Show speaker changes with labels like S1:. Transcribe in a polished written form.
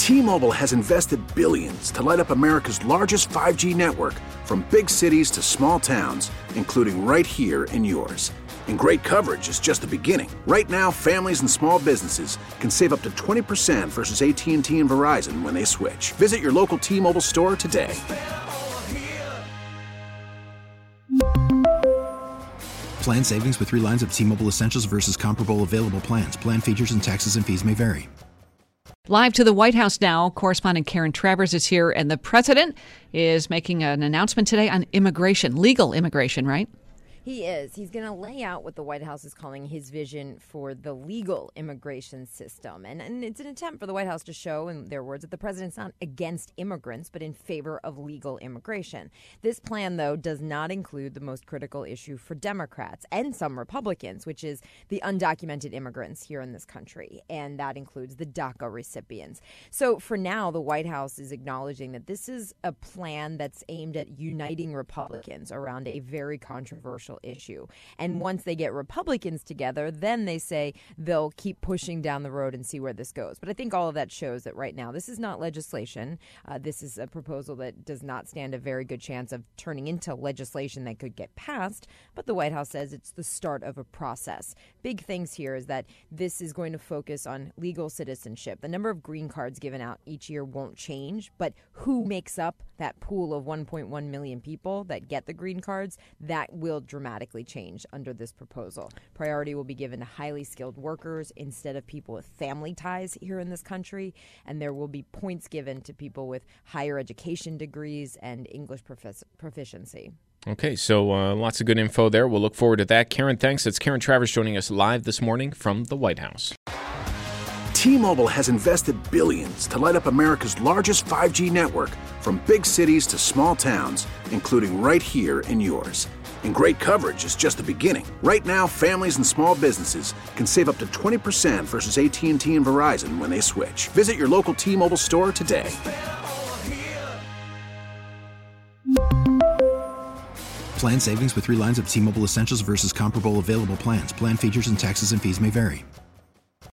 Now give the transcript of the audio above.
S1: T-Mobile has invested billions to light up America's largest 5G network, from big cities to small towns, including right here in yours. And great coverage is just the beginning. Right now, families and small businesses can save up to 20% versus AT&T and Verizon when they switch. Visit your local T-Mobile store today.
S2: Plan savings with 3 lines of T-Mobile Essentials versus comparable available plans. Plan features and taxes and fees may vary.
S3: Live to the White House now, correspondent Karen Travers is here, and the president is making an announcement today on immigration, legal immigration, right?
S4: He is. He's going to lay out what the White House is calling his vision for the legal immigration system. And it's an attempt for the White House to show, in their words, that the president's not against immigrants, but in favor of legal immigration. This plan, though, does not include the most critical issue for Democrats and some Republicans, which is the undocumented immigrants here in this country. And that includes the DACA recipients. So for now, the White House is acknowledging that this is a plan that's aimed at uniting Republicans around a very controversial issue. And once they get Republicans together, then they say they'll keep pushing down the road and see where this goes. But I think all of that shows that right now this is not legislation. This is a proposal that does not stand a very good chance of turning into legislation that could get passed. But the White House says it's the start of a process. Big things here is that this is going to focus on legal citizenship. The number of green cards given out each year won't change, but who makes up that pool of 1.1 million people that get the green cards, that will dramatically change under this proposal. Priority will be given to highly skilled workers instead of people with family ties here in this country, and there will be points given to people with higher education degrees and English proficiency.
S5: Okay, so lots of good info there. We'll look forward to that. Karen, thanks. It's Karen Travers joining us live this morning from the White House.
S1: T-Mobile has invested billions to light up America's largest 5G network, from big cities to small towns, including right here in yours. And great coverage is just the beginning. Right now, families and small businesses can save up to 20% versus AT&T and Verizon when they switch. Visit your local T-Mobile store today.
S2: Plan savings with 3 lines of T-Mobile Essentials versus comparable available plans. Plan features and taxes and fees may vary.